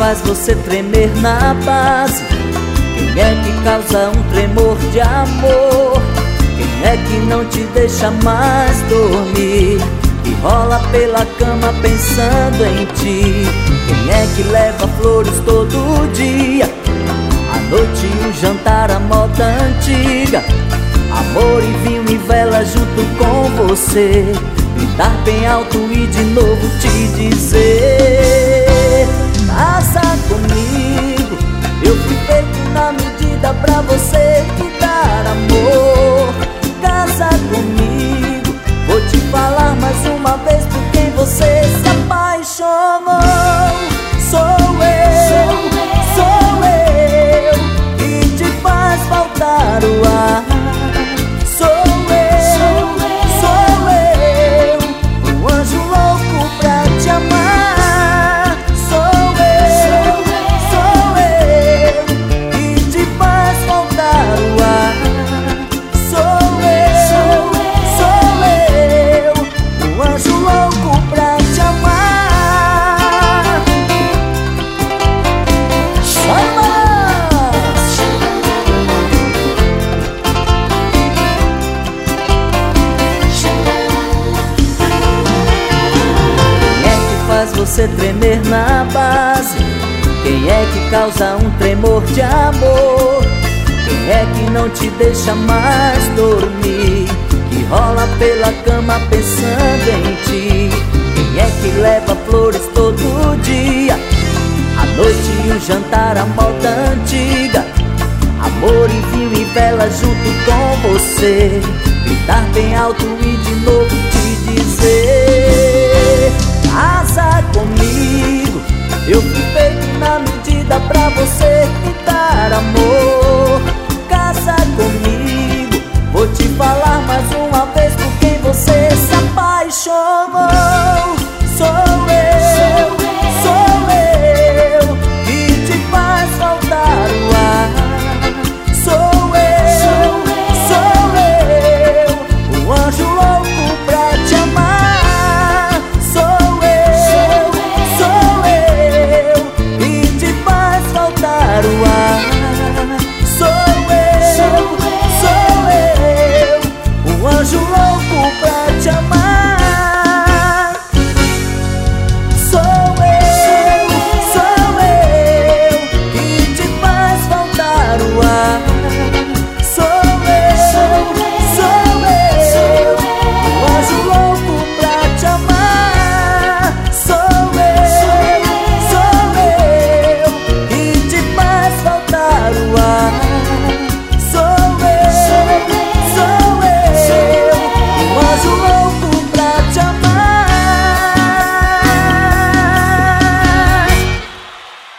faz você tremer na base? Quem é que causa um tremor de amor? Quem é que não te deixa mais dormir? Que rola pela cama pensando em ti? Quem é que leva flores todo dia? À noite um jantar à moda antiga. Amor e vinho e vela junto com você. Gritar bem alto e de novo te dizer: casa comigo. Eu fui feito na medida pra você me dar amor. Casa comigo. Vou te falar mais uma vez por quem você se apaixonou. Sou eu que te faz faltar o ar. Você tremer na base? Quem é que causa um tremor de amor? Quem é que não te deixa mais dormir? Que rola pela cama pensando em ti? Quem é que leva flores todo dia? À noite um jantar à moda antiga. Amor e vinho e vela junto com você. Gritar bem alto e de novo te dizer: casa comigo. Eu fui feito na medida pra você me dar amor. Casa comigo. Vou te falar mais uma vez por quem você se apaixonou.